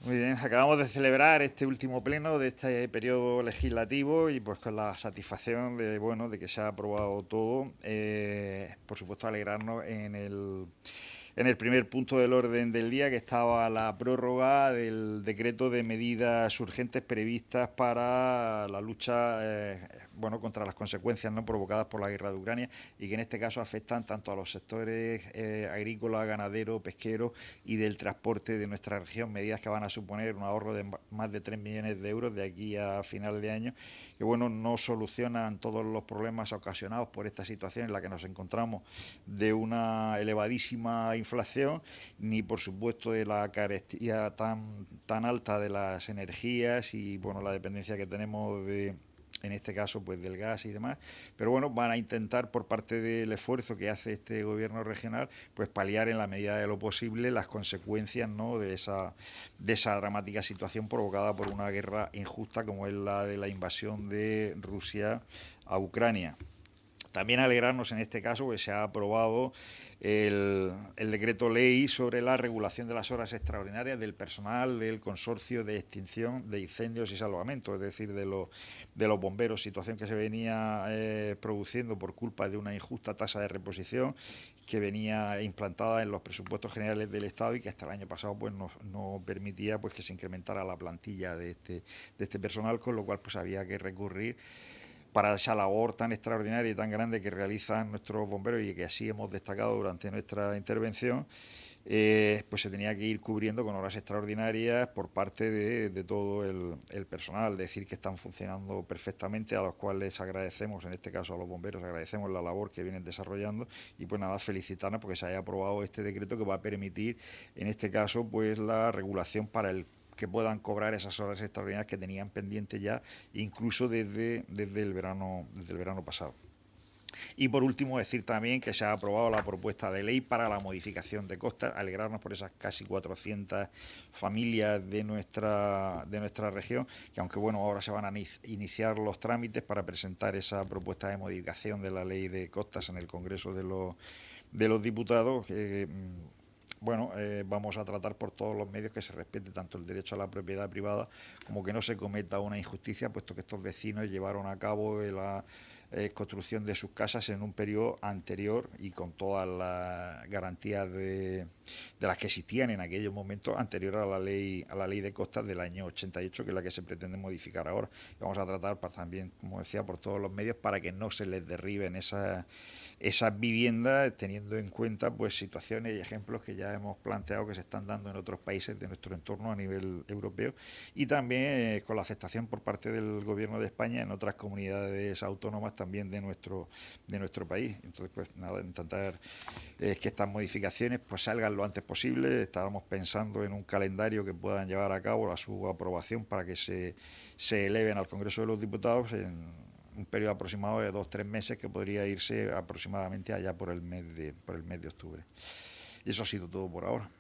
Muy bien, acabamos de celebrar este último pleno de este periodo legislativo y pues con la satisfacción de bueno de que se ha aprobado todo. Por supuesto, alegrarnos en el primer punto del orden del día, que estaba la prórroga del decreto de medidas urgentes previstas para la lucha bueno, contra las consecuencias no provocadas por la guerra de Ucrania y que en este caso afectan tanto a los sectores agrícola, ganadero, pesquero y del transporte de nuestra región, medidas que van a suponer un ahorro de más de 3 millones de euros de aquí a final de año, que bueno, no solucionan todos los problemas ocasionados por esta situación en la que nos encontramos de una elevadísima inflación, ni por supuesto de la carestía tan alta de las energías y bueno, la dependencia que tenemos de, en este caso pues del gas y demás, pero bueno, van a intentar por parte del esfuerzo que hace este gobierno regional pues paliar en la medida de lo posible las consecuencias, ¿no?, de esa dramática situación provocada por una guerra injusta como es la de la invasión de Rusia a Ucrania. También alegrarnos en este caso que se ha aprobado el decreto ley sobre la regulación de las horas extraordinarias del personal del consorcio de extinción de incendios y salvamento, es decir, de los bomberos, situación que se venía produciendo por culpa de una injusta tasa de reposición que venía implantada en los presupuestos generales del Estado y que hasta el año pasado pues no permitía pues que se incrementara la plantilla de este personal, con lo cual pues había que recurrir para esa labor tan extraordinaria y tan grande que realizan nuestros bomberos y que así hemos destacado durante nuestra intervención, pues se tenía que ir cubriendo con horas extraordinarias por parte de todo el personal, decir que están funcionando perfectamente, a los cuales agradecemos, en este caso a los bomberos, agradecemos la labor que vienen desarrollando y pues nada, felicitarnos porque se haya aprobado este decreto que va a permitir, en este caso, pues la regulación para el que puedan cobrar esas horas extraordinarias que tenían pendiente ya, incluso desde el verano pasado. Y por último decir también que se ha aprobado la propuesta de ley para la modificación de costas, alegrarnos por esas casi 400 familias de nuestra región, que aunque bueno, ahora se van a iniciar los trámites para presentar esa propuesta de modificación de la ley de costas en el Congreso de los Diputados. Bueno, vamos a tratar por todos los medios que se respete tanto el derecho a la propiedad privada como que no se cometa una injusticia, puesto que estos vecinos llevaron a cabo la construcción de sus casas en un periodo anterior y con todas las garantías de las que existían en aquellos momentos anterior a la ley de costas del año 88, que es la que se pretende modificar ahora. Y vamos a tratar también, como decía, por todos los medios para que no se les derriben esas viviendas, teniendo en cuenta pues situaciones y ejemplos que ya hemos planteado que se están dando en otros países de nuestro entorno a nivel europeo y también con la aceptación por parte del gobierno de España en otras comunidades autónomas también de nuestro país. Entonces pues nada, intentar que estas modificaciones pues salgan lo antes posible. Estábamos pensando en un calendario que puedan llevar a cabo a su aprobación para que se eleven al Congreso de los Diputados en un periodo aproximado de 2 o 3 meses que podría irse aproximadamente allá por el mes de octubre. Y eso ha sido todo por ahora.